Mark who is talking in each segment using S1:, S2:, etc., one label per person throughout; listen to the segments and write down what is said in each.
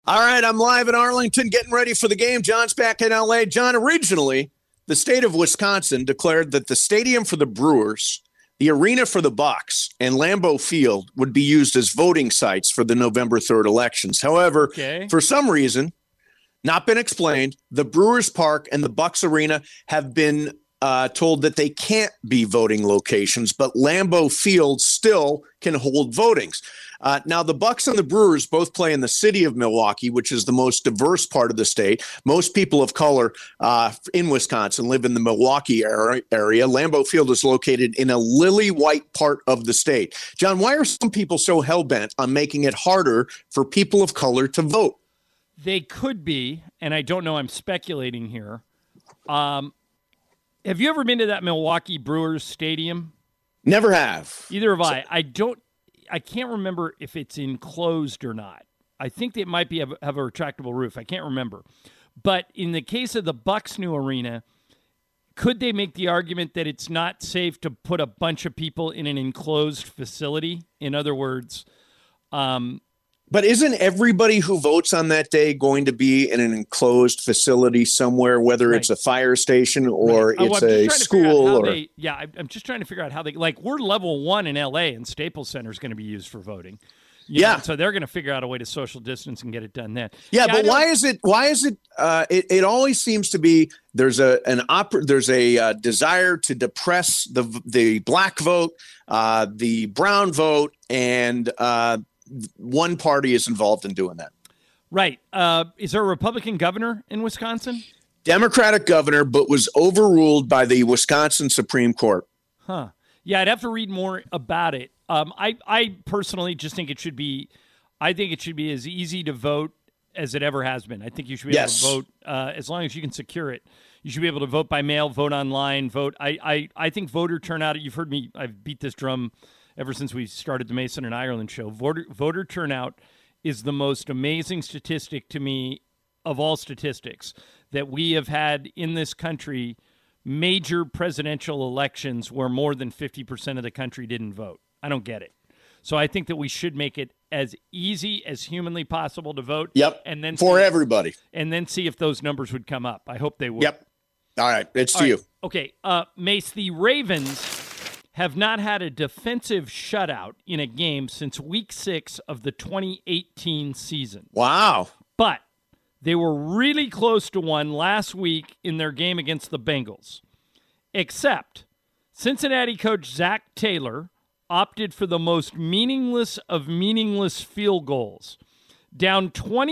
S1: All right, I'm live in Arlington getting ready for the game. John's back in LA. John, originally, the state of Wisconsin declared that the stadium for the Brewers, the arena for the Bucks, and Lambeau Field would be used as voting sites for the November 3rd elections. However, for some reason, not been explained, the Brewers Park and the Bucks Arena have been told that they can't be voting locations, but Lambeau Field still can hold votings. Now, the Bucks and the Brewers both play in the city of Milwaukee, which is the most diverse part of the state. Most people of color in Wisconsin live in the Milwaukee area. Lambeau Field is located in a lily-white part of the state. John, why are some people so hell-bent on making it harder for people of color to vote?
S2: They could be, and I don't know, I'm speculating here. Have you ever been to that Milwaukee Brewers stadium?
S1: Never have.
S2: Either have I. I can't remember if it's enclosed or not. I think it might be have a retractable roof. I can't remember. But in the case of the Bucks' new arena, could they make the argument that it's not safe to put a bunch of people in an enclosed facility? In other words,
S1: but isn't everybody who votes on that day going to be in an enclosed facility somewhere, whether it's a fire station or it's a school?
S2: I'm just trying to figure out how they, like, we're level 1 in LA and Staples Center is going to be used for voting. You know, so they're going to figure out a way to social distance and get it done then.
S1: But why is it, it always seems to be there's a desire to depress the black vote, the brown vote, and one party is involved in doing that.
S2: Right. Is there a Republican governor in Wisconsin?
S1: Democratic governor, but was overruled by the Wisconsin Supreme Court.
S2: Huh. Yeah, I'd have to read more about it. I personally just think it should be as easy to vote as it ever has been. I think you should be able to vote as long as you can secure it. You should be able to vote by mail, vote online, vote. I think voter turnout, you've heard me, I've beat this drum ever since we started the Mason and Ireland show. Voter turnout is the most amazing statistic to me of all statistics that we have had in this country. Major presidential elections where more than 50% of the country didn't vote. I don't get it. So I think that we should make it as easy as humanly possible to vote.
S1: Yep.
S2: And then
S1: everybody.
S2: And then see if those numbers would come up. I hope they would.
S1: Yep. All right. It's to you.
S2: Okay. Mace, the Ravens have not had a defensive shutout in a game since week 6 of the 2018 season.
S1: Wow.
S2: But they were really close to one last week in their game against the Bengals. Except Cincinnati coach Zach Taylor opted for the most meaningless of meaningless field goals. Down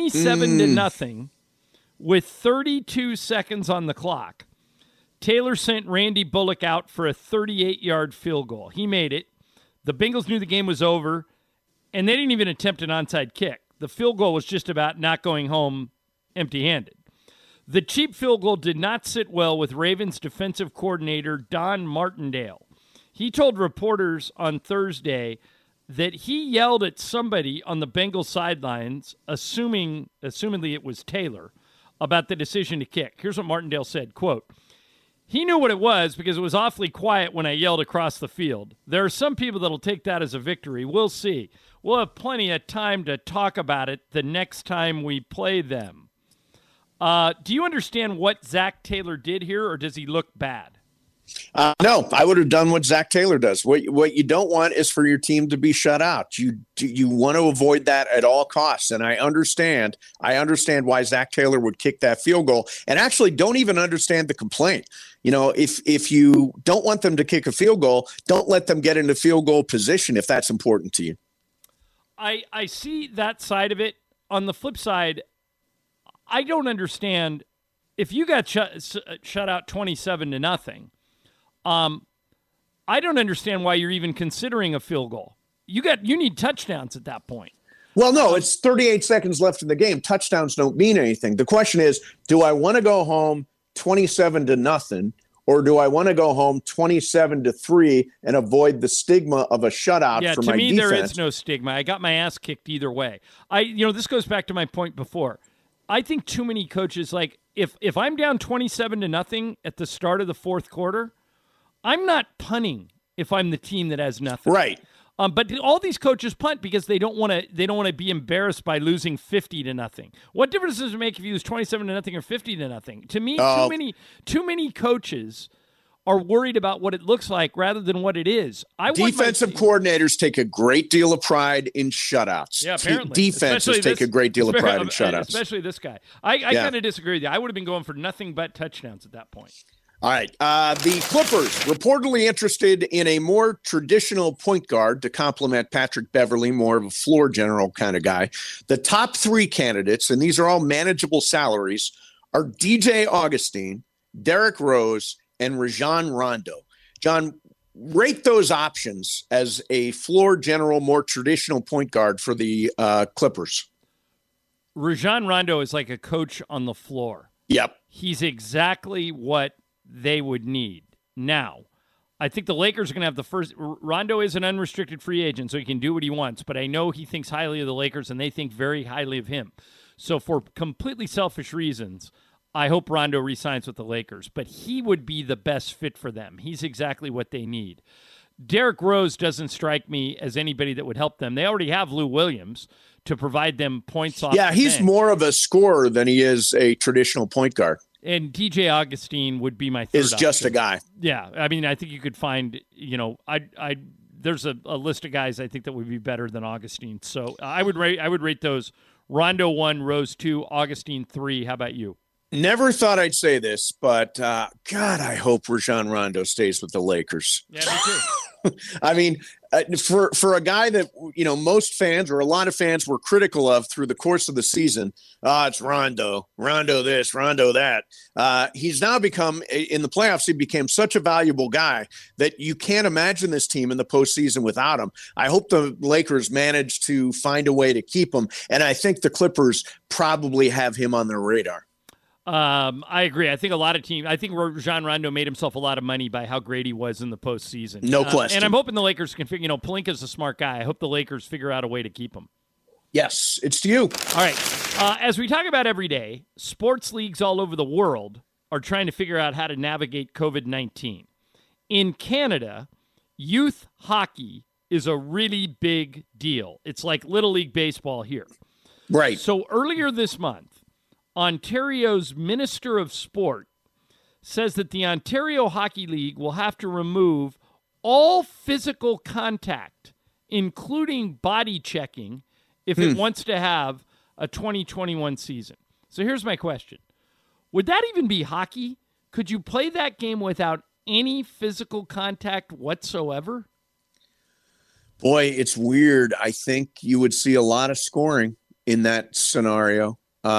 S2: 27-0 with 32 seconds on the clock. Taylor sent Randy Bullock out for a 38-yard field goal. He made it. The Bengals knew the game was over, and they didn't even attempt an onside kick. The field goal was just about not going home empty-handed. The cheap field goal did not sit well with Ravens defensive coordinator Don Martindale. He told reporters on Thursday that he yelled at somebody on the Bengals sidelines, assumingly it was Taylor, about the decision to kick. Here's what Martindale said, quote, "He knew what it was because it was awfully quiet when I yelled across the field. There are some people that'll take that as a victory. We'll see. We'll have plenty of time to talk about it the next time we play them." Do you understand what Zach Taylor did here, or does he look bad?
S1: No, I would have done what Zach Taylor does. What you don't want is for your team to be shut out. You want to avoid that at all costs. And I understand why Zach Taylor would kick that field goal, and actually don't even understand the complaint. You know, if you don't want them to kick a field goal, don't let them get into field goal position if that's important to you.
S2: I see that side of it. On the flip side, I don't understand if you got shut out 27-0. I don't understand why you're even considering a field goal. You need touchdowns at that point.
S1: Well, no, it's 38 seconds left in the game. Touchdowns don't mean anything. The question is, do I want to go home 27-0, or do I want to go home 27-3 and avoid the stigma of a shutout for my defense?
S2: Yeah, to me, there is no stigma. I got my ass kicked either way. This goes back to my point before. I think too many coaches, like, if I'm down 27-0 at the start of the fourth quarter, I'm not punting if I'm the team that has nothing.
S1: Right.
S2: But all these coaches punt because they don't want to be embarrassed by losing 50-0. What difference does it make if you lose 27-0 or 50-0? To me, too many coaches are worried about what it looks like rather than what it is.
S1: Defensive coordinators take a great deal of pride in shutouts.
S2: Yeah, apparently.
S1: Defenses take a great deal of pride in shutouts.
S2: Especially this guy. I kind of disagree with you. I would have been going for nothing but touchdowns at that point.
S1: All right. The Clippers reportedly interested in a more traditional point guard to complement Patrick Beverley, more of a floor general kind of guy. The top 3 candidates, and these are all manageable salaries, are DJ Augustine, Derrick Rose, and Rajon Rondo. John, rate those options as a floor general, more traditional point guard for the Clippers.
S2: Rajon Rondo is like a coach on the floor.
S1: Yep.
S2: He's exactly what they would need. Now, I think the Lakers are going to have the first. Rondo is an unrestricted free agent, so he can do what he wants, but I know he thinks highly of the Lakers, and they think very highly of him. So for completely selfish reasons, I hope Rondo re-signs with the Lakers, but he would be the best fit for them. He's exactly what they need. Derrick Rose doesn't strike me as anybody that would help them. They already have Lou Williams to provide them points off.
S1: Yeah, he's more of a scorer than he is a traditional point guard.
S2: And DJ Augustine would be my third
S1: is just
S2: option.
S1: A guy.
S2: Yeah, I mean, I think you could find, there's a list of guys I think that would be better than Augustine. So I would rate those Rondo 1, Rose 2, Augustine 3. How about you?
S1: Never thought I'd say this, but God, I hope Rajon Rondo stays with the Lakers.
S2: Yeah, me too.
S1: I mean, for a guy that, most fans or a lot of fans were critical of through the course of the season, it's Rondo this, Rondo that. He's now become, in the playoffs, he became such a valuable guy that you can't imagine this team in the postseason without him. I hope the Lakers manage to find a way to keep him, and I think the Clippers probably have him on their radar.
S2: I agree. I think Rajon Rondo made himself a lot of money by how great he was in the postseason.
S1: No question.
S2: And I'm hoping the Lakers can figure, Pelinka's a smart guy. I hope the Lakers figure out a way to keep him.
S1: Yes, it's to you.
S2: All right. As we talk about every day, sports leagues all over the world are trying to figure out how to navigate COVID-19. In Canada, youth hockey is a really big deal. It's like Little League Baseball here.
S1: Right.
S2: So earlier this month, Ontario's Minister of Sport says that the Ontario Hockey League will have to remove all physical contact, including body checking, if it wants to have a 2021 season. So here's my question. Would that even be hockey? Could you play that game without any physical contact whatsoever?
S1: Boy, it's weird. I think you would see a lot of scoring in that scenario.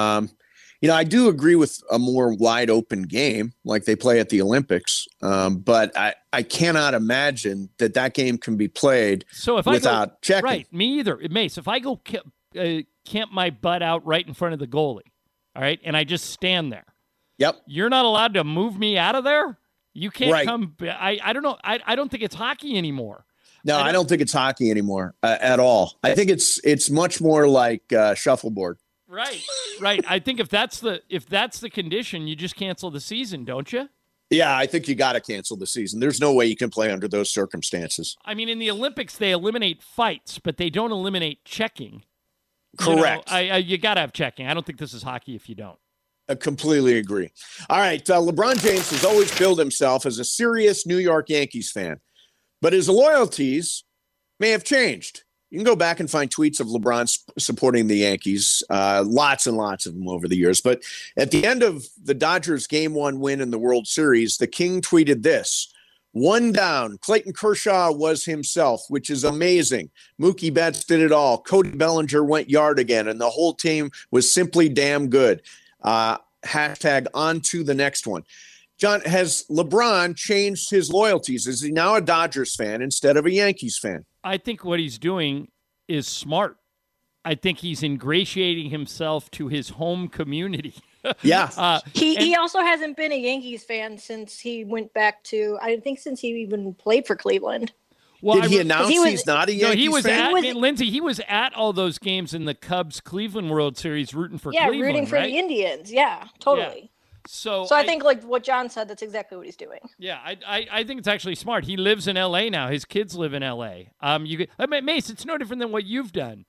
S1: I do agree with a more wide open game like they play at the Olympics, but I cannot imagine that game can be played without checking.
S2: Right, me either. Mace, if I go camp my butt out right in front of the goalie, all right, and I just stand there.
S1: Yep.
S2: You're not allowed to move me out of there? You can't come. I don't know. I don't think it's hockey anymore.
S1: No, I don't think it's hockey anymore at all. I think it's much more like shuffleboard.
S2: Right. I think if that's the condition, you just cancel the season, don't you?
S1: Yeah, I think you got to cancel the season. There's no way you can play under those circumstances.
S2: I mean, in the Olympics, they eliminate fights, but they don't eliminate checking.
S1: Correct.
S2: You got to have checking. I don't think this is hockey if you don't.
S1: I completely agree. All right, LeBron James has always billed himself as a serious New York Yankees fan, but his loyalties may have changed. You can go back and find tweets of LeBron supporting the Yankees, lots and lots of them over the years. But at the end of the Dodgers Game 1 win in the World Series, the King tweeted this: "One down. Clayton Kershaw was himself, which is amazing. Mookie Betts did it all. Cody Bellinger went yard again, and the whole team was simply damn good. Hashtag on to the next one." John, has LeBron changed his loyalties? Is he now a Dodgers fan instead of a Yankees fan?
S2: I think what he's doing is smart. I think he's ingratiating himself to his home community.
S1: Yeah.
S3: He also hasn't been a Yankees fan since he went back to, I think since he even played for Cleveland.
S1: Well, did he announce he's not a Yankees fan?
S2: Lindsay, he was at all those games in the Cubs-Cleveland World Series rooting for Cleveland,
S3: rooting for
S2: right?
S3: the Indians. Yeah, totally.
S2: Yeah. So
S3: I think like what John said, that's exactly what he's doing.
S2: Yeah, I think it's actually smart. He lives in L.A. now. His kids live in L.A. Mace, it's no different than what you've done.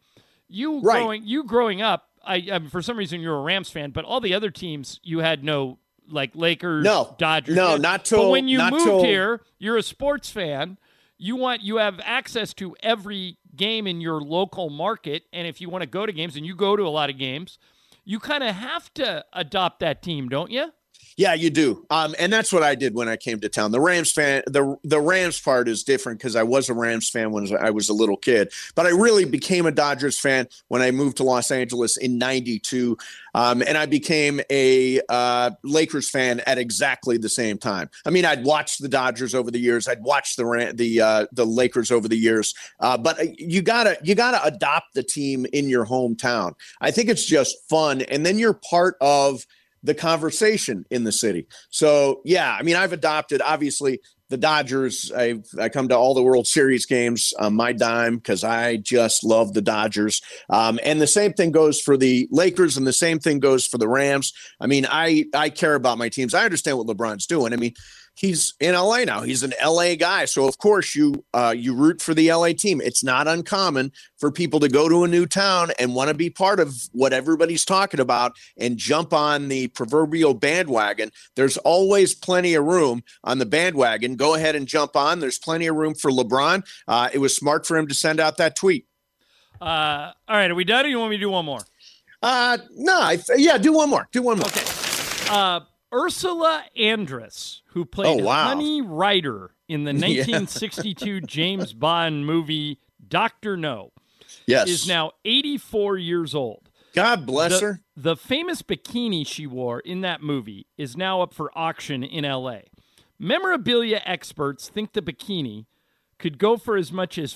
S2: Growing up, for some reason you're a Rams fan, but all the other teams you had no like Lakers, Dodgers.
S1: No, not till.
S2: But when you moved here, you're a sports fan. You have access to every game in your local market, and if you want to go to games, and you go to a lot of games, you kind of have to adopt that team, don't you?
S1: Yeah, you do. And that's what I did when I came to town. The Rams fan, the Rams part is different because I was a Rams fan when I was a little kid, but I really became a Dodgers fan when I moved to Los Angeles in '92. And I became a Lakers fan at exactly the same time. I mean, I'd watched the Dodgers over the years. I'd watched the Lakers over the years. But you gotta adopt the team in your hometown. I think it's just fun, and then you're part of the conversation in the city. So, yeah, I mean, I've adopted, obviously, the Dodgers. I come to all the World Series games on my dime because I just love the Dodgers. And the same thing goes for the Lakers, and the same thing goes for the Rams. I mean, I care about my teams. I understand what LeBron's doing. I mean, he's in LA now. He's an LA guy. So of course you root for the LA team. It's not uncommon for people to go to a new town and want to be part of what everybody's talking about and jump on the proverbial bandwagon. There's always plenty of room on the bandwagon. Go ahead and jump on. There's plenty of room for LeBron. It was smart for him to send out that tweet.
S2: All right. Are we done, or you want me to do one more?
S1: No. Do one more.
S2: Okay. Ursula Andress, who played Honey Ryder in the 1962 James Bond movie Dr. No, is now 84 years old.
S1: God bless her.
S2: The famous bikini she wore in that movie is now up for auction in L.A. Memorabilia experts think the bikini could go for as much as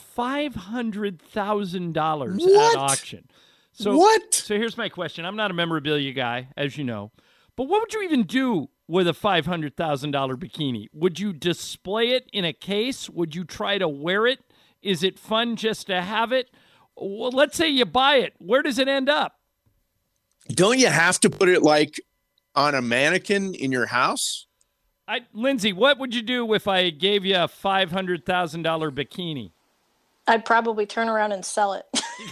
S2: $500,000 at auction. So here's my question. I'm not a memorabilia guy, as you know. But what would you even do with a $500,000 bikini? Would you display it in a case? Would you try to wear it? Is it fun just to have it? Well, let's say you buy it. Where does it end up?
S1: Don't you have to put it like on a mannequin in your house?
S2: Lindsay, what would you do if I gave you a $500,000 bikini?
S3: I'd probably turn around and sell it.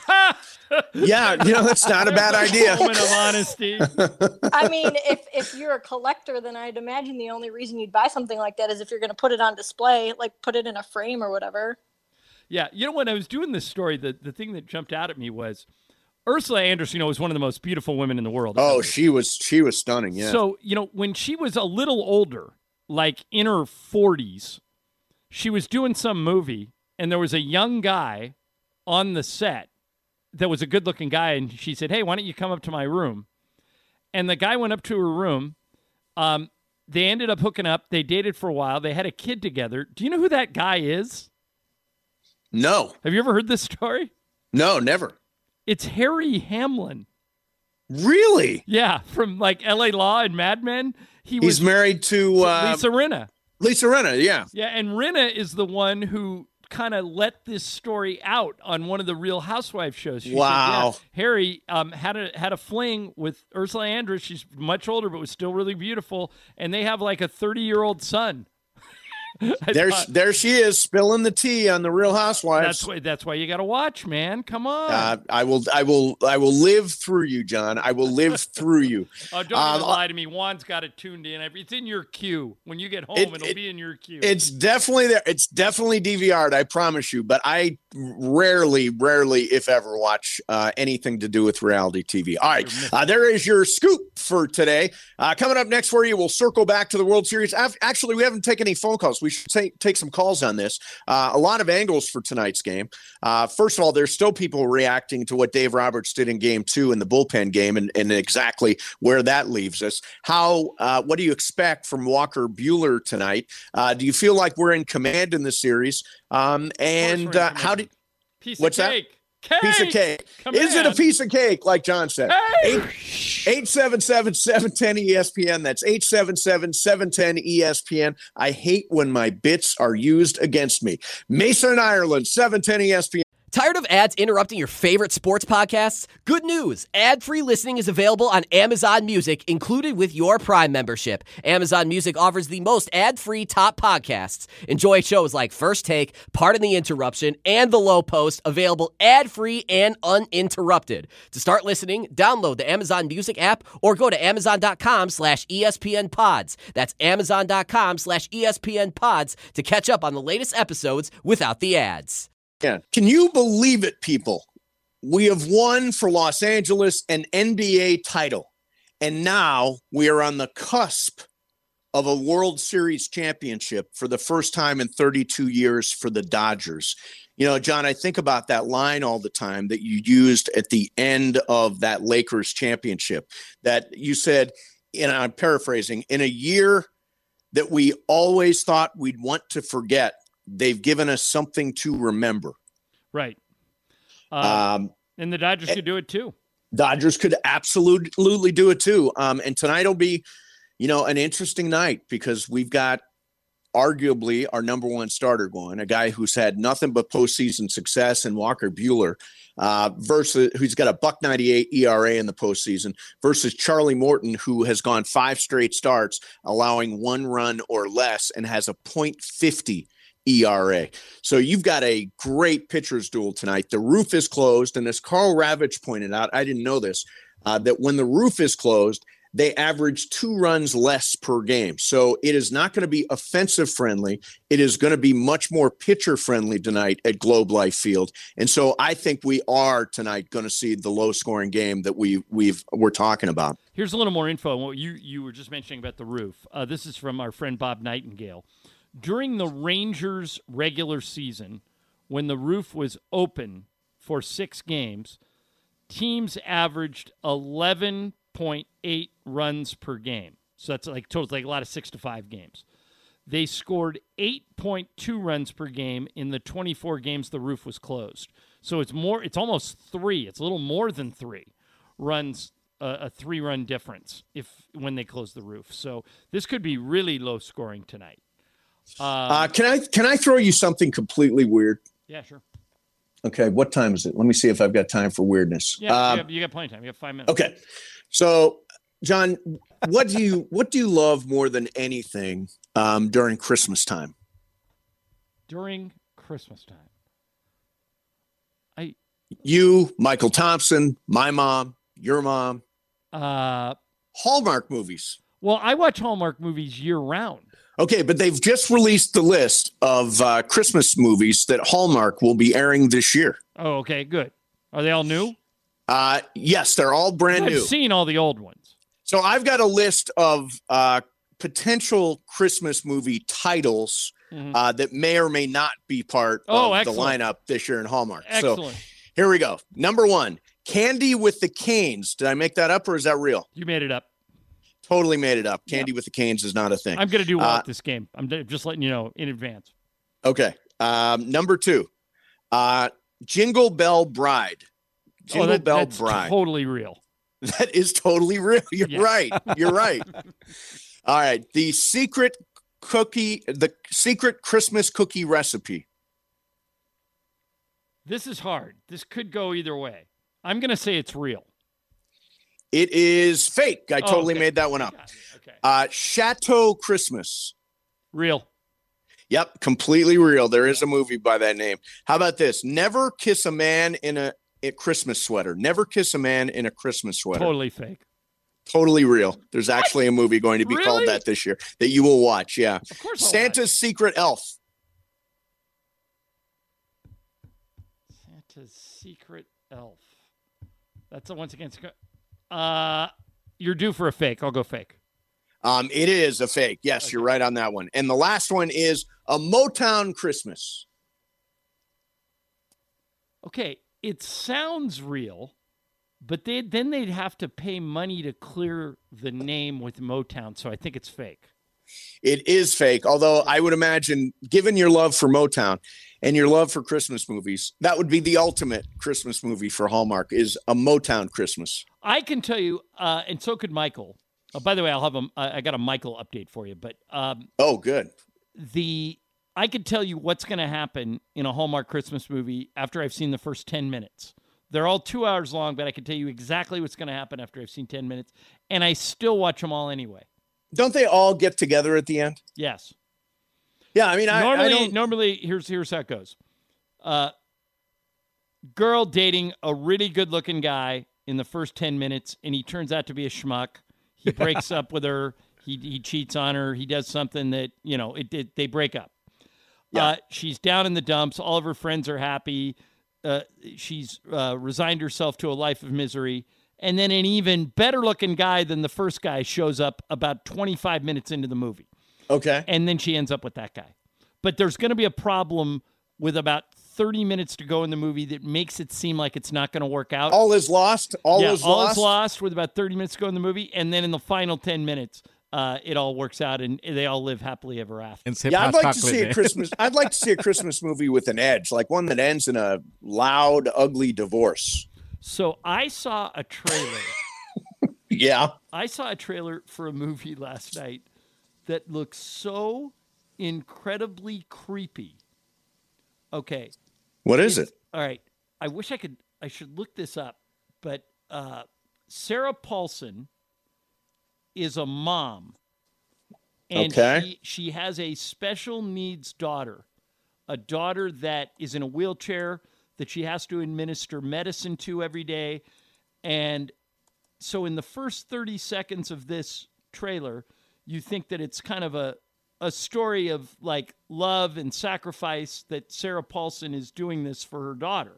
S1: Yeah, that's not a bad idea.
S2: Moment of honesty.
S3: I mean, if you're a collector, then I'd imagine the only reason you'd buy something like that is if you're going to put it on display, like put it in a frame or whatever.
S2: Yeah, when I was doing this story, the thing that jumped out at me was Ursula Andress, was one of the most beautiful women in the world.
S1: Oh, she was stunning, yeah.
S2: So, when she was a little older, like in her 40s, she was doing some movie, and there was a young guy on the set that was a good-looking guy, and she said, hey, why don't you come up to my room? And the guy went up to her room. They ended up hooking up. They dated for a while. They had a kid together. Do you know who that guy is?
S1: No.
S2: Have you ever heard this story?
S1: No, never.
S2: It's Harry Hamlin.
S1: Really?
S2: Yeah, from like L.A. Law and Mad Men.
S1: He's married to
S2: Lisa Rinna.
S1: Lisa Rinna, yeah.
S2: Yeah, and Rinna is the one who kind of let this story out on one of the Real Housewives shows. She
S1: wow.
S2: said, Harry had a fling with Ursula Andress. She's much older, but was still really beautiful. And they have like a 30-year-old son.
S1: There she is, spilling the tea on the Real Housewives.
S2: That's why you got to watch, man. Come on.
S1: I will live through you, John. I will live through you.
S2: Oh, don't even lie to me. Juan's got it tuned in. It's in your queue. When you get home, it'll be in your queue.
S1: It's definitely there. It's definitely DVR'd, I promise you. But I rarely, if ever, watch anything to do with reality TV. All right, there is your scoop for today. Coming up next for you, we'll circle back to the World Series. Actually, we haven't taken any phone calls. We should take some calls on this. A lot of angles for tonight's game. First of all, there's still people reacting to what Dave Roberts did in Game 2 in the bullpen game and exactly where that leaves us. What do you expect from Walker Buehler tonight? Do you feel like we're in command in the series? And how did
S2: piece
S1: what's
S2: of cake?
S1: That? Piece of cake. Is it a piece of cake, like John said? 877-710-ESPN. That's 877-710-ESPN. I hate when my bits are used against me. Mason, Ireland, 710 ESPN.
S4: Tired of ads interrupting your favorite sports podcasts? Good news! Ad-free listening is available on Amazon Music, included with your Prime membership. Amazon Music offers the most ad-free top podcasts. Enjoy shows like First Take, Pardon the Interruption, and The Low Post, available ad-free and uninterrupted. To start listening, download the Amazon Music app or go to amazon.com/ESPN Pods. That's amazon.com/ESPN Pods to catch up on the latest episodes without the ads.
S1: Yeah. Can you believe it, people? We have won for Los Angeles an NBA title, and now we are on the cusp of a World Series championship for the first time in 32 years for the Dodgers. You know, John, I think about that line all the time that you used at the end of that Lakers championship, that you said, and I'm paraphrasing, in a year that we always thought we'd want to forget, they've given us something to remember.
S2: Right. And the Dodgers could do it too.
S1: Dodgers could absolutely do it too. And tonight will be, an interesting night because we've got arguably our number one starter going, a guy who's had nothing but postseason success in Walker Buehler, versus who's got a .198 ERA in the postseason, versus Charlie Morton, who has gone 5 straight starts, allowing 1 run or less and has a .50 ERA. So you've got a great pitcher's duel tonight. The roof is closed. And as Carl Ravitch pointed out, I didn't know this, that when the roof is closed, they average 2 runs less per game. So it is not going to be offensive friendly. It is going to be much more pitcher friendly tonight at Globe Life Field. And so I think we are tonight going to see the low scoring game that we're talking about.
S2: Here's a little more info on what you were just mentioning about the roof. This is from our friend Bob Nightingale. During the Rangers regular season, when the roof was open for 6 games, teams averaged 11.8 runs per game. So that's like total, like a lot of 6-5 games. They scored 8.2 runs per game in the 24 games the roof was closed. So it's almost 3. It's a little more than 3 runs, a 3-run difference when they close the roof. So this could be really low scoring tonight.
S1: Can I throw you something completely weird?
S2: Yeah, sure.
S1: Okay, what time is it? Let me see if I've got time for weirdness.
S2: Yeah, you got plenty of time. You got 5 minutes.
S1: Okay, so John, what do you love more than anything during Christmas time?
S2: During Christmas time,
S1: you, Michael Thompson, my mom, your mom, Hallmark movies.
S2: Well, I watch Hallmark movies year round.
S1: Okay, but they've just released the list of Christmas movies that Hallmark will be airing this year.
S2: Oh, okay, good. Are they all new?
S1: Yes, they're all brand new.
S2: I've seen all the old ones.
S1: So I've got a list of potential Christmas movie titles that may or may not be part of the lineup this year in Hallmark.
S2: Excellent.
S1: So here we go. Number 1, Candy with the Canes. Did I make that up or is that real?
S2: You made it up.
S1: Totally made it up. Candy with the Canes is not a thing.
S2: I'm going to do well at this game. I'm just letting you know in advance.
S1: Okay. Number 2, Jingle Bell Bride.
S2: That's totally real.
S1: That is totally real. You're right. You're right. All right. The secret Christmas cookie recipe.
S2: This is hard. This could go either way. I'm going to say it's real.
S1: It is fake. I totally made that one up.
S2: Okay.
S1: Chateau Christmas.
S2: Real.
S1: Yep, completely real. There is a movie by that name. How about this? Never kiss a man in a Christmas sweater. Never kiss a man in a Christmas sweater.
S2: Totally fake.
S1: Totally real. There's actually a movie going to be called that this year that you will watch. Yeah.
S2: Of course.
S1: Santa's Secret Elf.
S2: Santa's Secret Elf. That's a once again. You're due for a fake. I'll go fake.
S1: It is a fake. Yes, You're right on that one. And the last one is a Motown Christmas.
S2: Okay, it sounds real, but then they'd have to pay money to clear the name with Motown, so I think it's fake.
S1: It is fake, although I would imagine, given your love for Motown and your love for Christmas movies, that would be the ultimate Christmas movie for Hallmark, is a Motown Christmas.
S2: I can tell you, and so could Michael. By the way, I got a Michael update for you. But
S1: oh, good.
S2: The I could tell you what's going to happen in a Hallmark Christmas movie after I've seen the first 10 minutes. They're all 2 hours long, but I can tell you exactly what's going to happen after I've seen 10 minutes, and I still watch them all anyway.
S1: Don't they all get together at the end?
S2: Yes.
S1: Yeah, I mean,
S2: normally here's how it goes. Girl dating a really good-looking guy in the first 10 minutes, and he turns out to be a schmuck. He breaks up with her. He cheats on her. He does something that, they break up. Yeah. She's down in the dumps. All of her friends are happy. She's resigned herself to a life of misery. And then an even better-looking guy than the first guy shows up about 25 minutes into the movie.
S1: Okay.
S2: And then she ends up with that guy. But there's going to be a problem with about 30 minutes to go in the movie that makes it seem like it's not going to work out.
S1: All is lost. All is
S2: lost with about 30 minutes to go in the movie. And then in the final 10 minutes, it all works out and they all live happily ever after.
S1: I'd like to see a Christmas. I'd like to see a Christmas movie with an edge, like one that ends in a loud, ugly divorce.
S2: So I saw a trailer.
S1: Yeah.
S2: I saw a trailer for a movie last night that looks so incredibly creepy. Okay.
S1: What is it?
S2: All right. I wish I should look this up, but Sarah Paulson is a mom. And she has a special needs daughter, a daughter that is in a wheelchair that she has to administer medicine to every day. And so in the first 30 seconds of this trailer, you think that it's kind of a story of like love and sacrifice that Sarah Paulson is doing this for her daughter.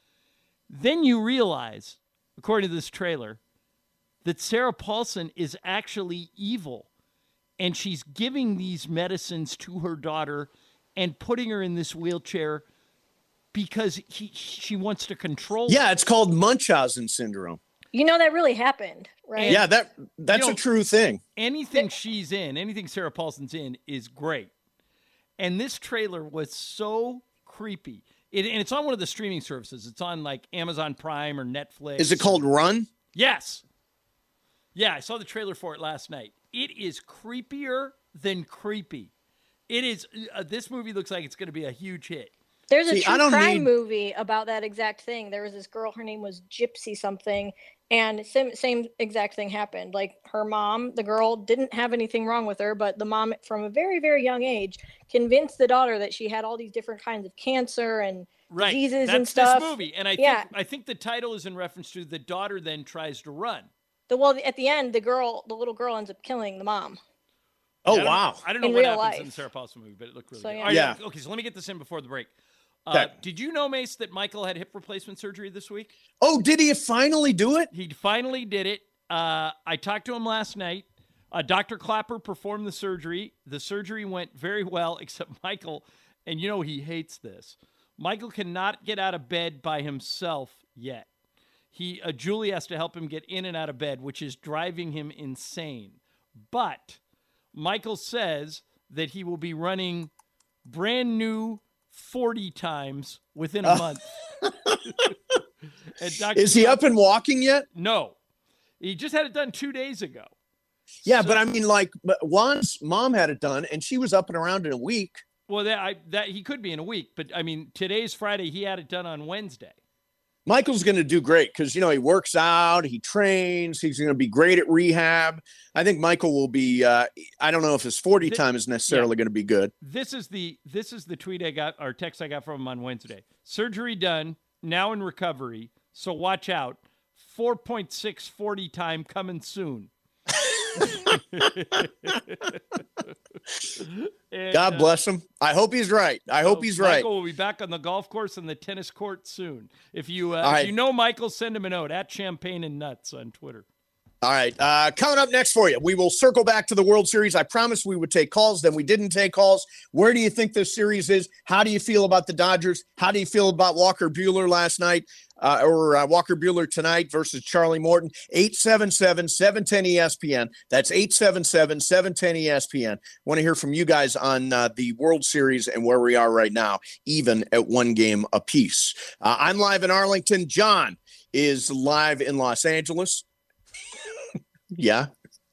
S2: Then you realize, according to this trailer, that Sarah Paulson is actually evil and she's giving these medicines to her daughter and putting her in this wheelchair because she wants to control her.
S1: Yeah, it's called Munchausen syndrome.
S3: That really happened, right?
S1: Yeah, that's a true thing.
S2: Anything Sarah Paulson's in is great. And this trailer was so creepy. And it's on one of the streaming services. It's on like Amazon Prime or Netflix.
S1: Is it called Run?
S2: Yes. Yeah, I saw the trailer for it last night. It is creepier than creepy. It is. This movie looks like it's going to be a huge hit.
S3: There's a true crime movie about that exact thing. There was this girl, her name was Gypsy something, and same exact thing happened. Like her mom, the girl didn't have anything wrong with her, but the mom from a very, very young age convinced the daughter that she had all these different kinds of cancer and diseases and stuff.
S2: That's this movie. And I think the title is in reference to the daughter then tries to run.
S3: At the end, the little girl ends up killing the mom.
S1: Oh, wow.
S2: I don't know what happens in the Sarah Paulson movie, but it looked really good.
S3: Yeah.
S2: Right, yeah. Okay, so let me get this in before the break. Did you know, Mace, that Michael had hip replacement surgery this week?
S1: Oh, did he finally do it?
S2: He finally did it. I talked to him last night. Dr. Clapper performed the surgery. The surgery went very well, except Michael, and he hates this. Michael cannot get out of bed by himself yet. Julie has to help him get in and out of bed, which is driving him insane. But Michael says that he will be running brand new 40 times within a month.
S1: Is he up and walking yet?
S2: No. He just had it done 2 days ago.
S1: Yeah, but I mean, Juan's mom had it done, and she was up and around in a week.
S2: Well, that he could be in a week, but I mean, today's Friday. He had it done on Wednesday.
S1: Michael's going to do great because, he works out, he trains, he's going to be great at rehab. I think Michael will be, I don't know if his 40 time is necessarily going to be good.
S2: This is the tweet I got, or text I got from him on Wednesday. Surgery done, now in recovery, so watch out. 4.6 40 time coming soon.
S1: God bless him. I hope he's right.
S2: Michael will be back on the golf course and the tennis court soon. If you know Michael, send him a note at Champagne and Nuts on Twitter.
S1: All right. Coming up next for you, we will circle back to the World Series. I promised we would take calls. Then we didn't take calls. Where do you think this series is? How do you feel about the Dodgers? How do you feel about Walker Buehler last night? Walker Buehler tonight versus Charlie Morton. 877-710-ESPN. That's 877-710-ESPN. Want to hear from you guys on the World Series and where we are right now, even at one game apiece. I'm live in Arlington. John is live in Los Angeles. Yeah.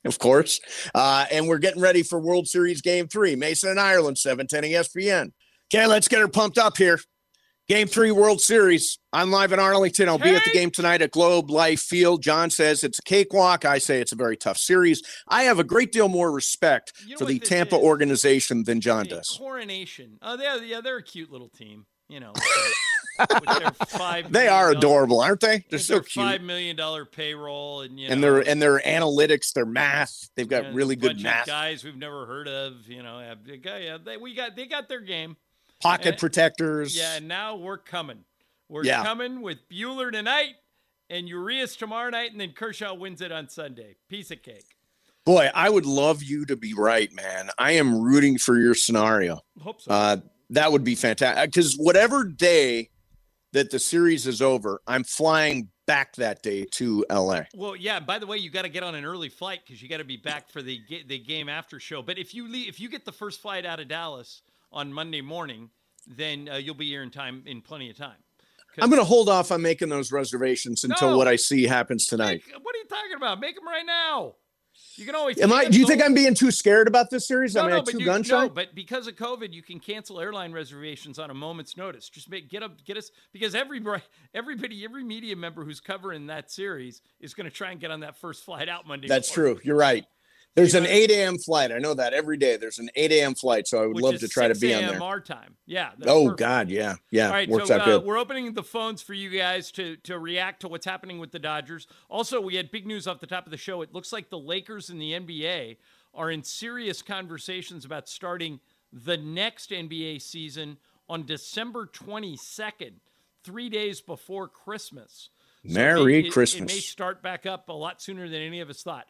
S1: Of course. And we're getting ready for World Series Game 3. Mason and Ireland, 710 ESPN. Okay, let's get her pumped up here. Game 3 World Series. I'm live in Arlington. I'll be at the game tonight at Globe Life Field. John says it's a cakewalk. I say it's a very tough series. I have a great deal more respect for the Tampa organization than John does.
S2: Coronation. Oh, they're a cute little team. You know, with their
S1: they are adorable, aren't they? They're so cute.
S2: $5 million payroll, and
S1: their analytics, their math. They've got really good math.
S2: Guys we've never heard of. You know, they got their game.
S1: Pocket protectors.
S2: Yeah, and now we're coming. We're coming with Bueller tonight and Urias tomorrow night, and then Kershaw wins it on Sunday. Piece of cake.
S1: Boy, I would love you to be right, man. I am rooting for your scenario.
S2: Hope so.
S1: That would be fantastic. Because whatever day that the series is over, I'm flying back that day to LA.
S2: Well, yeah. By the way, you got to get on an early flight because you got to be back for the game after show. But if you get the first flight out of Dallas on Monday morning, then you'll be here in plenty of time.
S1: I'm going to hold off on making those reservations until what I see happens tonight.
S2: What are you talking about? Make them right now. You can always.
S1: Do you think I'm being too scared about this series? I mean, too gun shy?
S2: No, but because of COVID, you can cancel airline reservations on a moment's notice. Just get us, because every media member who's covering that series is going to try and get on that first flight out Monday.
S1: That's true. You're right. There's an 8 a.m. flight. I know that every day. There's an 8 a.m. flight, so I would love to try to be on there.
S2: Our time. Yeah.
S1: Oh, perfect. God, yeah.
S2: All right,
S1: works out good.
S2: We're opening the phones for you guys to react to what's happening with the Dodgers. Also, we had big news off the top of the show. It looks like the Lakers and the NBA are in serious conversations about starting the next NBA season on December 22nd, 3 days before Christmas. So
S1: Merry Christmas.
S2: It may start back up a lot sooner than any of us thought.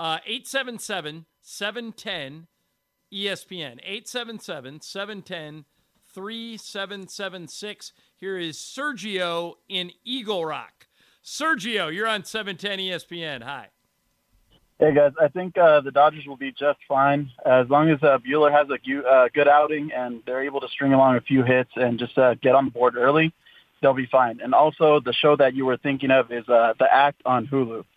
S2: 877-710 ESPN. 877-710-3776. Here is Sergio in Eagle Rock. Sergio, you're on 710 ESPN. Hi.
S5: Hey, guys. I think the Dodgers will be just fine as long as Bueller has a good outing and they're able to string along a few hits and just get on the board early. They'll be fine. And also, the show that you were thinking of is The Act on Hulu.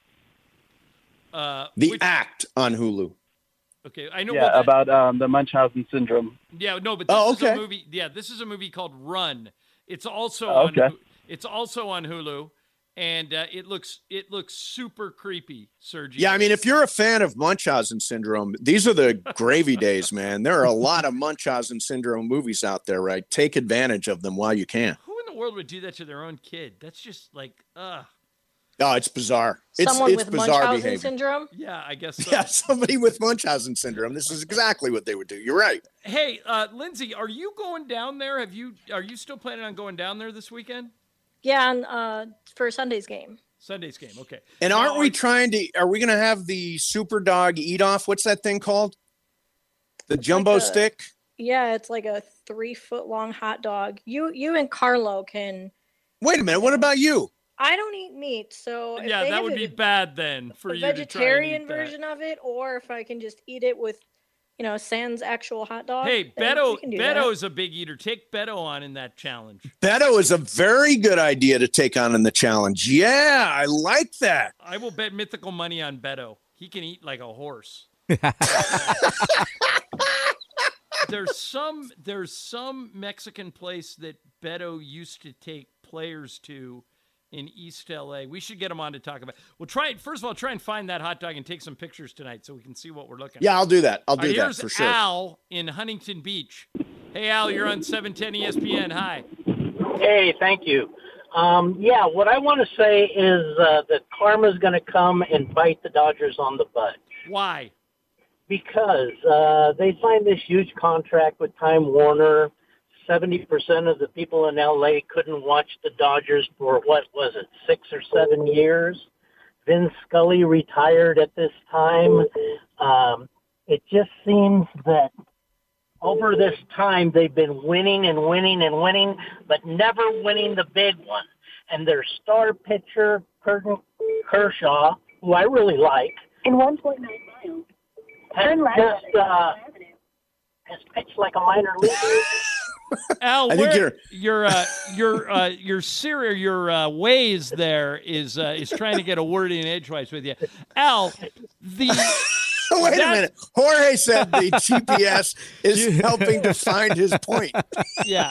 S1: Act on Hulu.
S2: Okay, I know.
S5: Yeah, about the Munchausen syndrome.
S2: Yeah, no, but this is a movie. Yeah, this is a movie called Run. It's also on Hulu, and it looks super creepy, Sergio.
S1: Yeah, I mean, if you're a fan of Munchausen syndrome, these are the gravy days, man. There are a lot of Munchausen syndrome movies out there, right? Take advantage of them while you can.
S2: Who in the world would do that to their own kid? That's just like,
S1: Oh, it's bizarre.
S3: Someone
S1: it's
S3: with
S1: bizarre
S3: Munchausen
S1: behavior.
S3: syndrome?
S2: Yeah, I guess so.
S1: Yeah, somebody with Munchausen syndrome. This is exactly what they would do. You're right.
S2: Hey, Lindsay, are you going down there? Are you still planning on going down there this weekend?
S3: Yeah, for Sunday's game.
S2: Sunday's game, okay.
S1: And are we going to have the Super Dog Eat Off? What's that thing called? The jumbo stick?
S3: Yeah, it's like a 3-foot long hot dog. You and Carlo can.
S1: Wait a minute. What about you?
S3: I don't eat meat, so
S2: yeah, that would be bad then for you to try and eat that.
S3: Vegetarian version of it, or if I can just eat it with, sans actual hot dog.
S2: Hey, Beto is a big eater. Take Beto on in that challenge.
S1: Beto is a very good idea to take on in the challenge. Yeah, I like that.
S2: I will bet mythical money on Beto. He can eat like a horse. There's some Mexican place that Beto used to take players to in East LA. We should get him on to talk about. We'll try and find that hot dog and take some pictures tonight so we can see what we're looking at.
S1: Yeah, I'll do that. I'll do that
S2: here's
S1: for sure.
S2: Al in Huntington Beach. Hey, Al, you're on 710 ESPN. Hi.
S6: Hey, thank you. What I want to say is that karma's going to come and bite the Dodgers on the butt.
S2: Why?
S6: Because they signed this huge contract with Time Warner. 70% of the people in L.A. couldn't watch the Dodgers for, 6 or 7 years. Vin Scully retired at this time. It just seems that over this time they've been winning and winning and winning, but never winning the big one. And their star pitcher, Curtin Kershaw, who I really like,
S7: in 1.9 miles,
S6: has pitched like a minor leaguer.
S2: Al, your Waze there is trying to get a word in edgewise with you. Al,
S1: Wait a minute. Jorge said the GPS is helping to find his point.
S2: Yeah.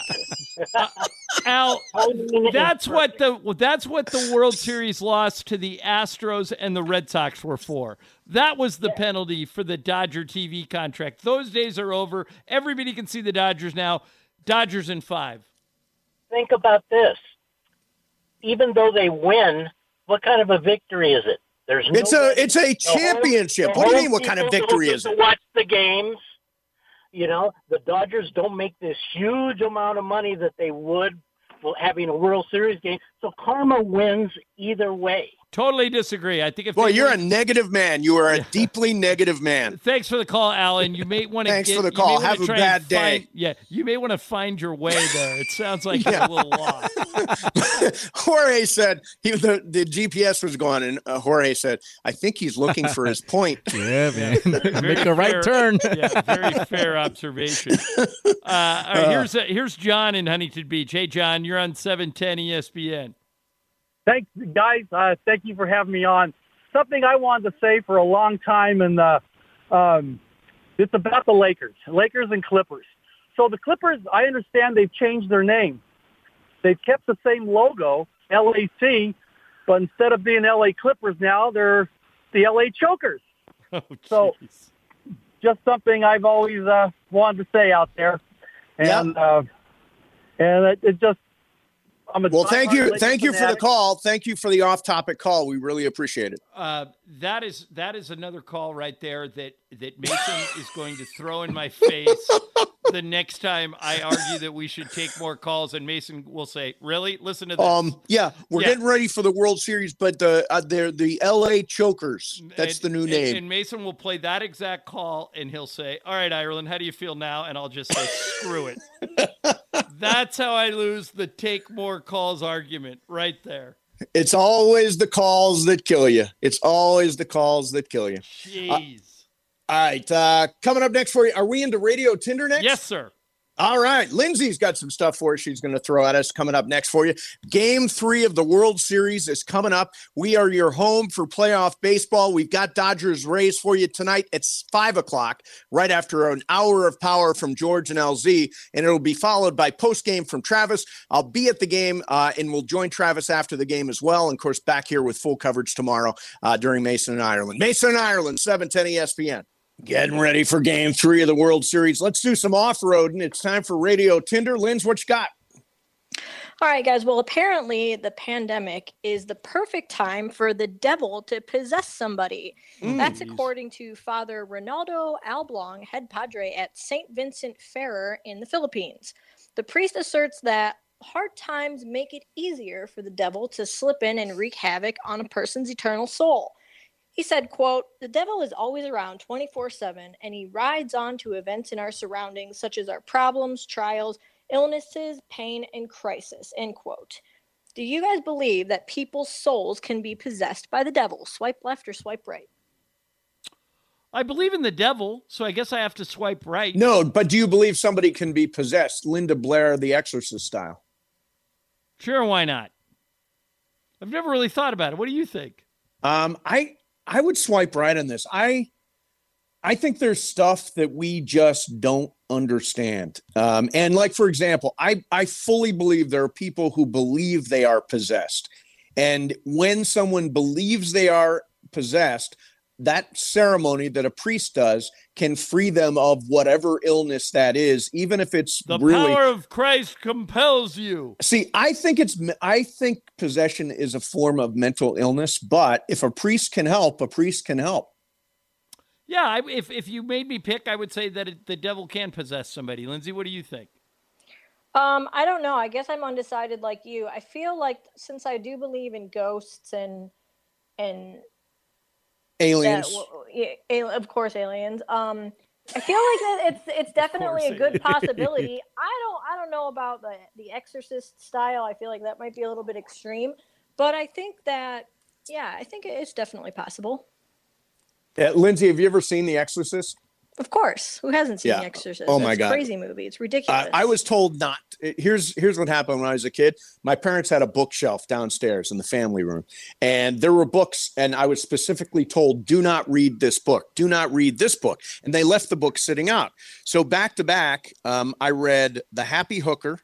S2: Al, that's what the World Series loss to the Astros and the Red Sox were for. That was the penalty for the Dodger TV contract. Those days are over. Everybody can see the Dodgers now. Dodgers in 5.
S6: Think about this. Even though they win, what kind of a victory is it?
S1: It's a championship. What do you mean? What kind of victory is it?
S6: Watch the games. You know, the Dodgers don't make this huge amount of money that they would for having a World Series game. So karma wins either way.
S2: Totally disagree. I think if
S1: you're a negative man. You are a deeply negative man.
S2: Thanks for the call, Alan. You may want to
S1: Thanks for the call. Have a bad day.
S2: You may want to find your way there. It sounds like you're a little lost.
S1: Jorge said the GPS was going, and Jorge said, "I think he's looking for his point."
S8: Yeah, man. Make a right turn.
S2: Yeah, very fair observation. All right, here's John in Huntington Beach. Hey, John, you're on 710 ESPN.
S9: Thanks, guys. Thank you for having me on. Something I wanted to say for a long time, and it's about the Lakers and Clippers. So the Clippers, I understand they've changed their name. They've kept the same logo, LAC, but instead of being LA Clippers now, they're the LA Chokers.
S2: Oh,
S9: so just something I've always wanted to say out there. And it just,
S1: thank you for the call. Thank you for the off-topic call. We really appreciate it.
S2: That is another call right there that Mason is going to throw in my face the next time I argue that we should take more calls, and Mason will say, "Really? Listen to this."
S1: We're getting ready for the World Series, but they're the LA Chokers. That's the new name.
S2: And Mason will play that exact call, and he'll say, "All right, Ireland, how do you feel now?" And I'll just say, "Screw it." That's how I lose the take more calls argument right there.
S1: It's always the calls that kill you. It's always the calls that kill you.
S2: Jeez.
S1: All right. Coming up next for you. Are we into Radio Tinder next?
S2: Yes, sir.
S1: All right. Lindsay's got some stuff for us she's going to throw at us coming up next for you. Game 3 of the World Series is coming up. We are your home for playoff baseball. We've got Dodgers Rays for you tonight at 5 o'clock, right after an hour of power from George and LZ, and it'll be followed by post-game from Travis. I'll be at the game, and we'll join Travis after the game as well, and, of course, back here with full coverage tomorrow during Mason and Ireland. Mason and Ireland, 710 ESPN. Getting ready for Game 3 of the World Series. Let's do some off-roading. It's time for Radio Tinder. Linz, what you got?
S3: All right, guys. Well, apparently the pandemic is the perfect time for the devil to possess somebody. That's according to Father Ronaldo Alblong, head padre at St. Vincent Ferrer in the Philippines. The priest asserts that hard times make it easier for the devil to slip in and wreak havoc on a person's eternal soul. He said, quote, "The devil is always around 24/7, and he rides on to events in our surroundings, such as our problems, trials, illnesses, pain, and crisis," end quote. Do you guys believe that people's souls can be possessed by the devil? Swipe left or swipe right?
S2: I believe in the devil, so I guess I have to swipe right.
S1: No, but do you believe somebody can be possessed? Linda Blair, The Exorcist style.
S2: Sure, why not? I've never really thought about it. What do you think?
S1: I would swipe right on this. I think there's stuff that we just don't understand. And like, for example, I fully believe there are people who believe they are possessed. And when someone believes they are possessed, that ceremony that a priest does can free them of whatever illness that is, even if it's
S2: the
S1: really...
S2: power of Christ compels you.
S1: See, I think possession is a form of mental illness, but if a priest can help, a priest can help.
S2: Yeah, if you made me pick, I would say that the devil can possess somebody. Lindsay, what do you think?
S3: I don't know. I guess I'm undecided like you. I feel like since I do believe in ghosts and
S1: aliens.
S3: Of course, aliens. I feel like it's definitely a good possibility. I don't know about the Exorcist style. I feel like that might be a little bit extreme, but I think it's definitely possible.
S1: Lindsay, have you ever seen The Exorcist?
S3: Of course. Who hasn't seen
S1: Yeah.
S3: The Exorcist?
S1: Oh, my
S3: It's
S1: God.
S3: a crazy movie. It's ridiculous.
S1: I was told not. Here's what happened when I was a kid. My parents had a bookshelf downstairs in the family room, and there were books, and I was specifically told, do not read this book. Do not read this book. And they left the book sitting out. So back to back, I read The Happy Hooker.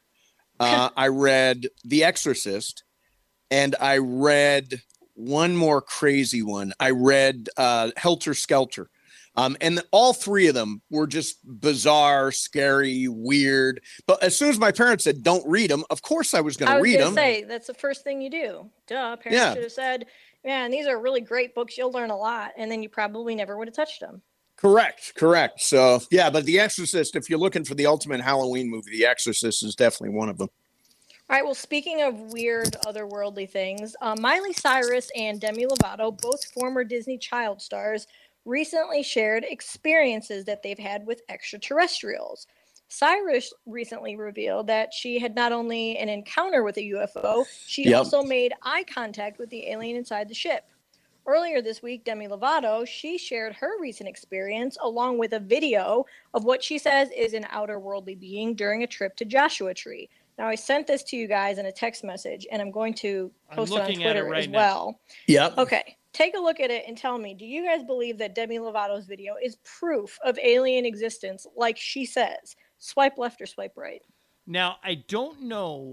S1: I read The Exorcist, and I read one more crazy one. I read Helter Skelter. And all three of them were just bizarre, scary, weird. But as soon as my parents said, don't read them, of course I was going to read them.
S3: I was going to say, that's the first thing you do. Duh, parents should have said, man, these are really great books. You'll learn a lot. And then you probably never would have touched them.
S1: Correct. So, yeah, but The Exorcist, if you're looking for the ultimate Halloween movie, The Exorcist is definitely one of them.
S3: All right, well, speaking of weird, otherworldly things, Miley Cyrus and Demi Lovato, both former Disney child stars, recently shared experiences that they've had with extraterrestrials. Cyrus recently revealed that she had not only an encounter with a UFO, she also made eye contact with the alien inside the ship. Earlier this week, Demi Lovato, she shared her recent experience along with a video of what she says is an outer-worldly being during a trip to Joshua Tree. Now, I sent this to you guys in a text message, and I'm going to post it on Twitter as well.
S1: Yep.
S3: Okay. Take a look at it and tell me, do you guys believe that Demi Lovato's video is proof of alien existence like she says? Swipe left or swipe right?
S2: Now, I don't know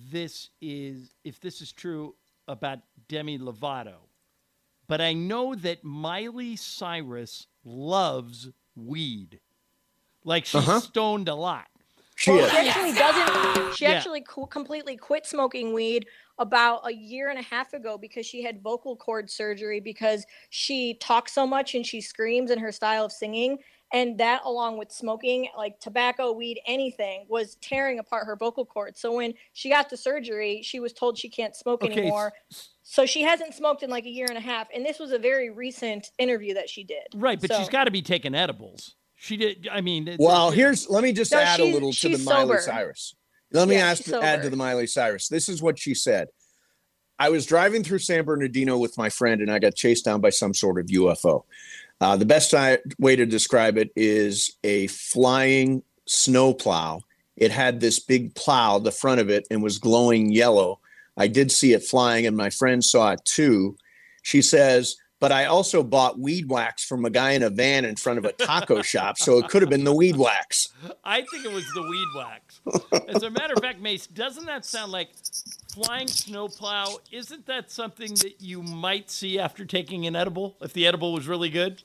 S2: if this is true about Demi Lovato, but I know that Miley Cyrus loves weed. Like she's stoned a lot.
S3: She actually doesn't. She actually completely quit smoking weed about a year and a half ago because she had vocal cord surgery because she talks so much and she screams in her style of singing. And that, along with smoking, like tobacco, weed, anything, was tearing apart her vocal cords. So when she got the surgery, she was told she can't smoke anymore. So she hasn't smoked in like a year and a half. And this was a very recent interview that she did.
S2: Right, but she's got to be taking edibles. She did. I mean,
S1: let me just add a little to the Miley Cyrus. Let me add to the Miley Cyrus. This is what she said. I was driving through San Bernardino with my friend, and I got chased down by some sort of UFO. The best way to describe it is a flying snowplow. It had this big plow, the front of it, and was glowing yellow. I did see it flying, and my friend saw it too. She says, but I also bought weed wax from a guy in a van in front of a taco shop, so it could have been the weed wax.
S2: I think it was the weed wax. As a matter of fact, Mace, doesn't that sound like flying snowplow? Isn't that something that you might see after taking an edible, if the edible was really good?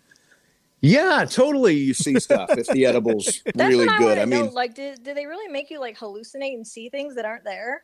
S1: Yeah, totally. You see stuff if the edible's really good. I mean,
S3: like, do they really make you like hallucinate and see things that aren't there?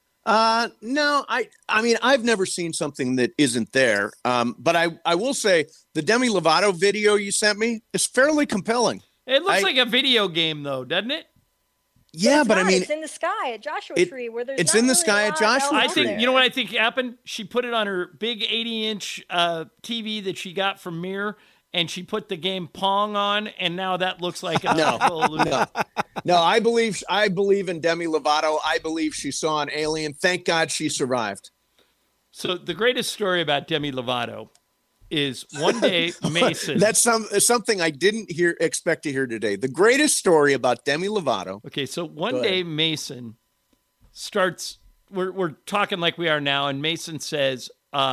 S1: No, I mean, I've never seen something that isn't there. But I will say the Demi Lovato video you sent me is fairly compelling.
S2: It looks like a video game, though, doesn't it?
S1: Yeah, but I mean,
S3: it's in the sky at Joshua Tree where there's
S1: it's in the sky at Joshua
S2: I
S1: Tree.
S2: think you know what I think happened. She put it on her big 80-inch TV that she got from Mir, and she put the game Pong on, and now that looks like a
S1: No, I believe in Demi Lovato. I believe she saw an alien. Thank God she survived.
S2: So the greatest story about Demi Lovato is one day Mason.
S1: That's something I didn't expect to hear today. The greatest story about Demi Lovato.
S2: Okay, so one day Mason starts. We're talking like we are now, and Mason says,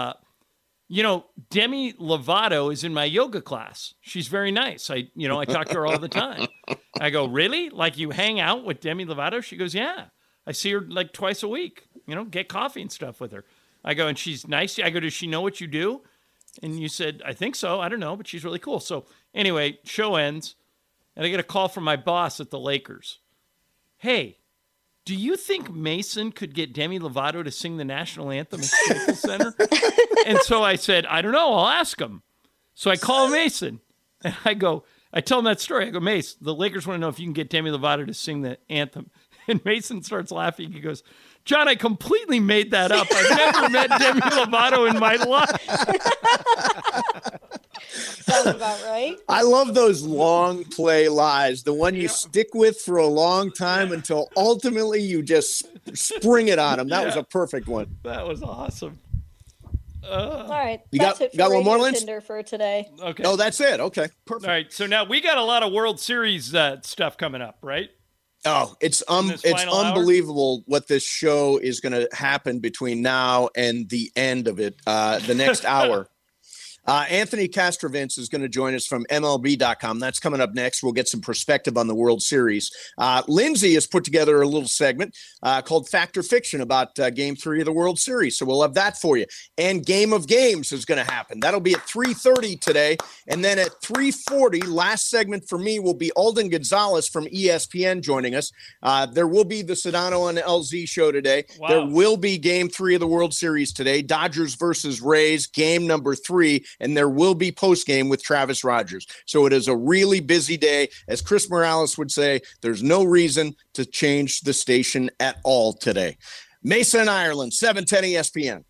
S2: Demi Lovato is in my yoga class. She's very nice. I talk to her all the time. I go, really? Like you hang out with Demi Lovato? She goes, yeah. I see her like twice a week, get coffee and stuff with her. I go, and she's nice. I go, does she know what you do? And you said, I think so. I don't know, but she's really cool. So anyway, show ends, and I get a call from my boss at the Lakers. Hey, do you think Mason could get Demi Lovato to sing the national anthem at Staples Center? And so I said, I don't know. I'll ask him. So I call Mason, and I tell him that story. I go, Mace, the Lakers want to know if you can get Demi Lovato to sing the anthem. And Mason starts laughing. He goes, John, I completely made that up. I've never met Demi Lovato in my life.
S3: Sounds about right.
S1: I love those long play lies, the one you stick with for a long time until ultimately you just spring it on them. That was a perfect one.
S2: That was awesome.
S3: All right.
S1: You
S3: that's
S1: got-
S3: it for
S1: got one more,
S3: Radio
S1: Linz?
S3: Tinder for today.
S2: Okay.
S1: Oh, that's it. Okay, perfect.
S2: All right. So now we got a lot of World Series stuff coming up, right?
S1: Oh, it's
S2: this final hour?
S1: unbelievable what this show is going to happen between now and the end of it, the next hour. Anthony Castrovins is going to join us from MLB.com. That's coming up next. We'll get some perspective on the World Series. Lindsay has put together a little segment called Fact or Fiction about Game 3 of the World Series. So we'll have that for you. And Game of Games is going to happen. That'll be at 3:30 today. And then at 3:40, last segment for me will be Alden Gonzalez from ESPN joining us. There will be the Sedano and LZ show today.
S2: Wow.
S1: There will be Game 3 of the World Series today. Dodgers versus Rays, game number 3. And there will be post-game with Travis Rogers. So it is a really busy day. As Chris Morales would say, there's no reason to change the station at all today. Mesa and Ireland, 710 ESPN.